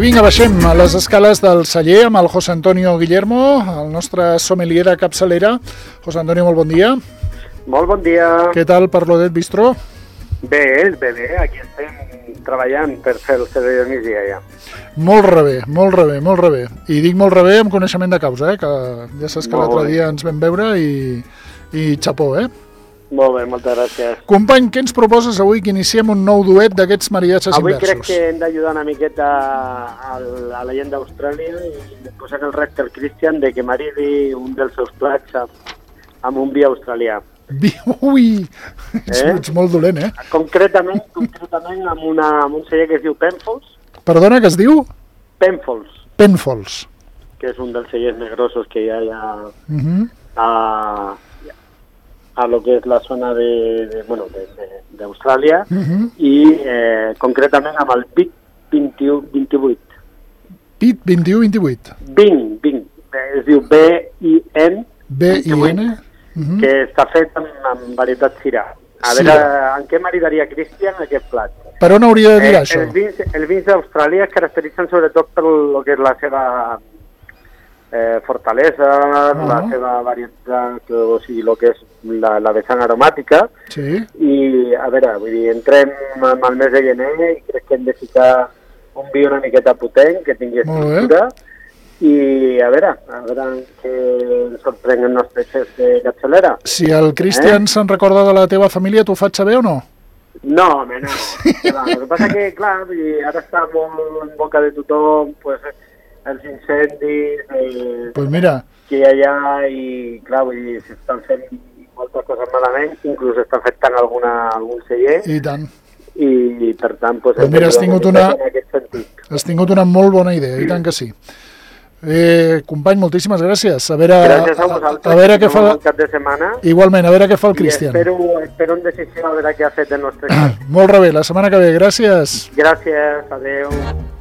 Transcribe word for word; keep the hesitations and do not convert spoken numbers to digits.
vinga, baixem a les escales del celler amb el José Antonio Guillermo, el nostre sommelier de capçalera. José Antonio, molt bon dia. Molt bon dia. Què tal per l'Odet Bistró? Bé, bé, bé, aquí estem treballant per fer el servei de migdia ja. Molt rebé, molt rebé, molt rebé. I dic molt rebé amb coneixement de causa, eh? Que ja saps que l'altre dia ens vam veure i, i xapó, eh? Molt bé, moltes gràcies. Company, què ens proposes avui que iniciem un nou duet d'aquests mariatges avui inversos? Avui crec que hem d'ajudar una miqueta a, a la gent d'Austràlia i posar el repte al Christian de que maridi un dels seus plats amb, amb un vi australià. Vi, ui! Eh? Ets molt dolent, eh? Concretament, concretament amb, una, amb un celler que es diu Penfolds. Perdona, que es diu? Penfolds. Penfolds. Que és un dels cellers més grossos que hi ha allà uh-huh. a... a lo que és la zona de, de bueno, d'Austràlia uh-huh. i eh, concretament amb el Pit vint-i-u vint-i-vuit. Pit vint-i-u vint-i-vuit. vint, vint. Es diu B I N B I N uh-huh. que està fet amb, amb varietat Syrah. A sí. veure, en què maridaria Christian aquest plat? Per on hauria de dir eh, això? Els vins, els vins d'Austràlia es caracteritzen sobretot per lo que és la seva Eh, fortalesa, uh-huh. la seva varietat, que, o sigui, el que és la, la vessant aromàtica. Sí. I, a veure, vull dir, entrem amb el mes de gener i crec que hem de ficar un vi una miqueta potent, que tingui estructura. I, a veure, a veure què ens sorprèn el nostre xef de capçalera. Si el Christian eh? se'n recorda de la teva família, t'ho faig saber o no? No, home, no. Clar, el que passa que, clar, vull dir, ara està molt en boca de tothom, pues, els incendis eh, pues mira. que hi ha allà i, clar, vull dir, s'estan fent moltes coses malament, inclús estan afectant alguna, algun celler. I tant. I, per tant, pues, pues mira, has tingut, una, en aquest sentit. has tingut una molt bona idea, sí. I tant que sí. Eh, company, moltíssimes gràcies. A veure, gràcies a vosaltres. A, a veure què fa... Un cap de setmana. Igualment, a veure què fa el Christian. I espero, espero en decisió a veure què ha fet el nostre cap. Molt rebé, la setmana que ve. Gràcies. Gràcies, adeu.